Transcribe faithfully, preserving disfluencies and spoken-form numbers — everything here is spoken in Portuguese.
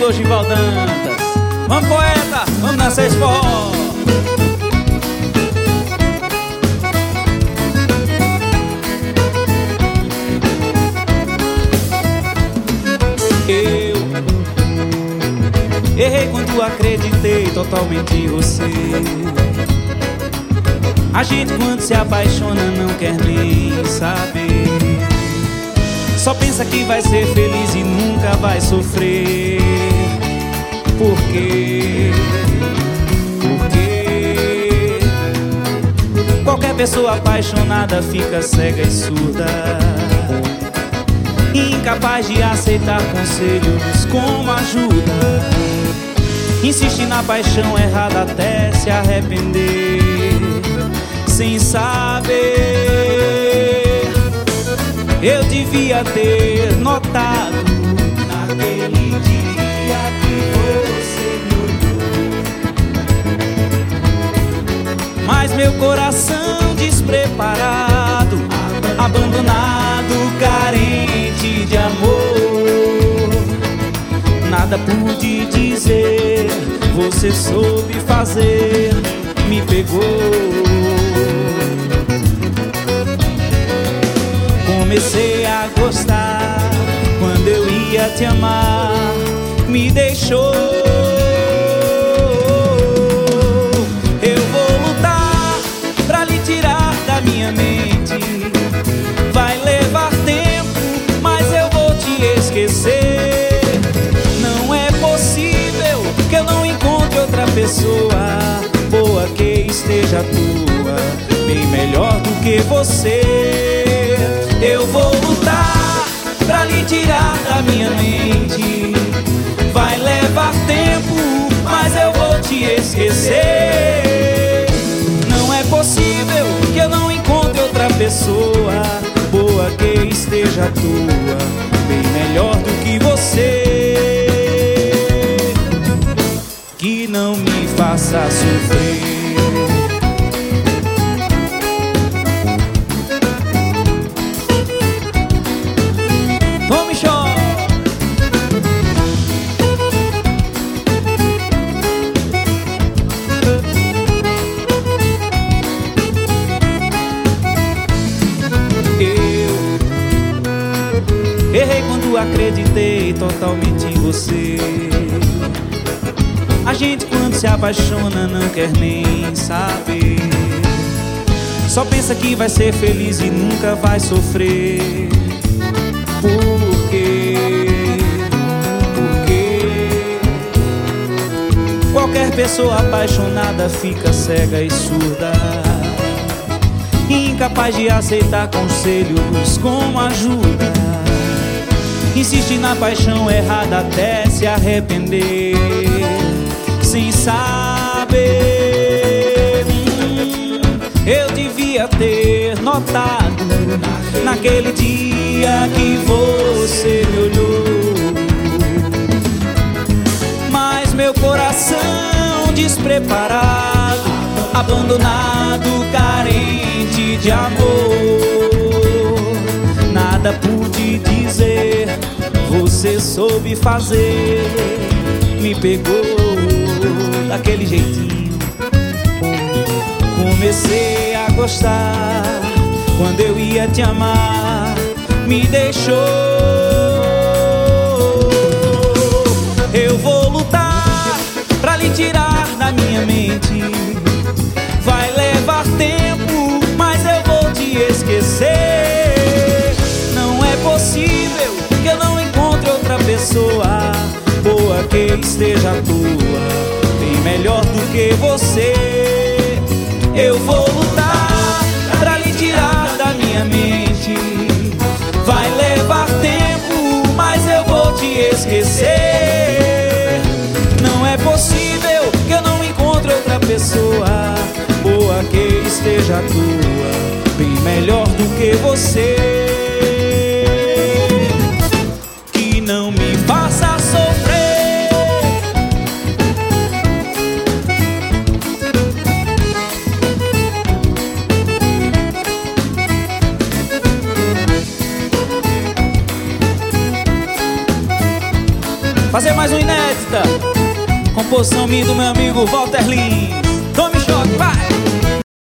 cantor Gival Dantas. Vamos, poeta, vamos nascer esse forró. Eu errei quando acreditei totalmente em você. A gente quando se apaixona não quer nem saber. Só pensa que vai ser feliz e nunca vai sofrer. Por quê? Porque qualquer pessoa apaixonada fica cega e surda, incapaz de aceitar conselhos como ajuda. Insiste na paixão errada até se arrepender, sem saber. Eu devia ter notado naquele dia que você me olhou, mas meu coração despreparado, abandonado, carente de amor, nada pude dizer, você soube fazer, me pegou. Comecei a gostar quando eu ia te amar, me deixou. Eu vou lutar pra lhe tirar da minha mente. Vai levar tempo, mas eu vou te esquecer. Não é possível que eu não encontre outra pessoa boa que esteja tua, bem melhor do que você. Eu vou lutar pra lhe tirar da minha mente. Vai levar tempo, mas eu vou te esquecer. Não é possível que eu não encontre outra pessoa boa que esteja tua, bem melhor do que você, que não me faça sofrer. Errei quando acreditei totalmente em você. A gente quando se apaixona não quer nem saber. Só pensa que vai ser feliz e nunca vai sofrer. Por quê? Porque qualquer pessoa apaixonada fica cega e surda, incapaz de aceitar conselhos como ajuda. Insiste na paixão errada até se arrepender, sem saber. hum, Eu devia ter notado naquele dia que você me olhou, mas meu coração despreparado, abandonado, carente de amor, nada pude dizer, você soube fazer, me pegou daquele jeitinho. Comecei a gostar quando eu ia te amar, me deixou. Eu vou lutar pra lhe tirar da minha mente. Vai levar tempo, mas eu vou te esquecer. Não é possível que eu não encontre outra pessoa boa que esteja tua, bem melhor do que você. Eu vou lutar pra lhe tirar da minha mente. Vai levar tempo, mas eu vou te esquecer. Não é possível que eu não encontre outra pessoa boa que esteja tua, bem melhor do que você, que não me faça sofrer. fazer mais uma inédita. Composição minha do meu amigo Walter Lins. Tome choque, vai!